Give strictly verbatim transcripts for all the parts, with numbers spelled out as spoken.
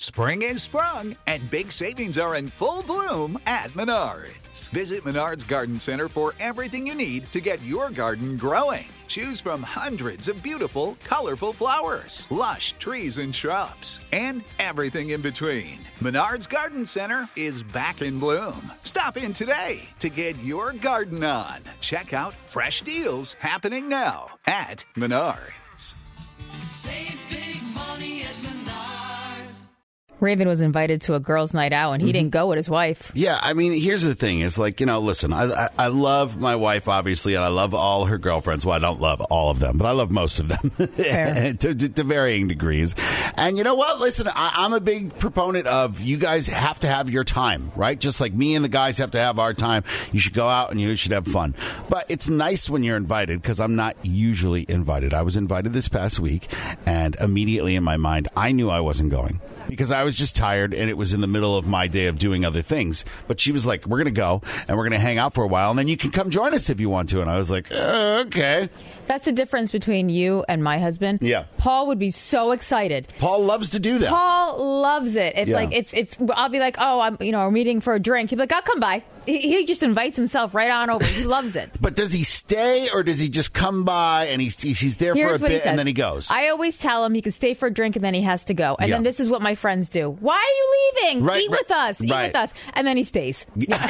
Spring is sprung, and big savings are in full bloom at Menards. Visit Menards Garden Center for everything you need to get your garden growing. Choose from hundreds of beautiful, colorful flowers, lush trees and shrubs, and everything in between. Menards Garden Center is back in bloom. Stop in today to get your garden on. Check out fresh deals happening now at Menards. Save big money at Menards. Raven was invited to a girls' night out, and he mm-hmm. didn't go with his wife. Yeah, I mean, here's the thing. It's like, you know, listen, I, I I love my wife, obviously, and I love all her girlfriends. Well, I don't love all of them, but I love most of them to, to, to varying degrees. And you know what? Listen, I, I'm a big proponent of you guys have to have your time, right? Just like me and the guys have to have our time. You should go out and you should have fun. But it's nice when you're invited, because I'm not usually invited. I was invited this past week, and immediately in my mind, I knew I wasn't going. Because I was just tired, and it was in the middle of my day of doing other things. But she was like, we're going to go, and we're going to hang out for a while, and then you can come join us if you want to. And I was like, uh, okay. That's the difference between you and my husband. Yeah. Paul would be so excited. Paul loves to do that. Paul loves it. If, yeah. like, if, if I'll be like, oh, I'm, you know, we're meeting for a drink. He'd be like, I'll come by. He, he just invites himself right on over. He loves it. But does he stay, or does he just come by and he's he's there Here's for a bit and then he goes? I always tell him he can stay for a drink and then he has to go. And yeah. then this is what my friends do. Why are you leaving? Right, Eat right, with us. Eat right. with us. And then he stays.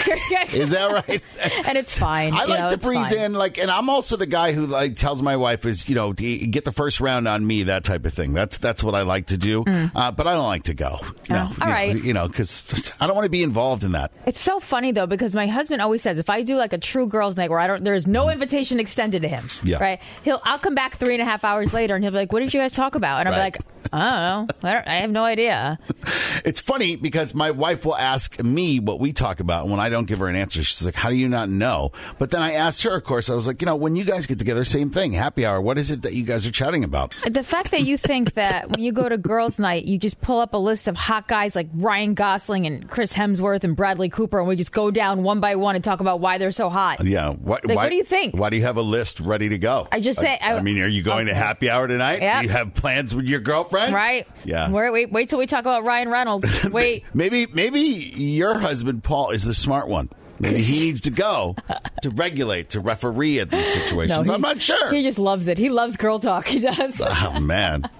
Is that right? And it's fine. I you like know, to it's breeze fine. in, like, and I'm also the guy who like tells my wife is, you know, get the first round on me, that type of thing. That's that's what I like to do. Mm. Uh, but I don't like to go. No, uh, all you right. know, you know, because I don't want to be involved in that. It's so funny though, because my husband always says if I do like a true girls' night where I don't, there is no invitation extended to him. Yeah. Right. He'll, I'll come back three and a half hours later, and he'll be like, "What did you guys talk about?" And I'm right. like, "I don't know. I, don't, I have no idea." It's funny because my wife will ask me what we talk about, and when I don't give her an answer, she's like, "How do you not know?" But then I asked her, of course, I was like, you know, when you guys get together, same thing, happy hour. What is it that you guys are chatting about? The fact that you think that when you go to girls' night, you just pull up a list of hot guys like Ryan Gosling and Chris Hemsworth and Bradley Cooper, and we just go down one by one and talk about why they're so hot. Yeah. What, like, why, what do you think? Why do you have a list ready to go? I just say... I, I, I mean, are you going okay. to happy hour tonight? Yep. Do you have plans with your girlfriend? Right. Yeah. Wait, wait, wait till we talk about Ryan Reynolds. Wait. maybe, maybe your husband, Paul, is the smart one. Maybe he needs to go to regulate, to referee at these situations. No, he, I'm not sure. He just loves it. He loves girl talk. He does. Oh, man.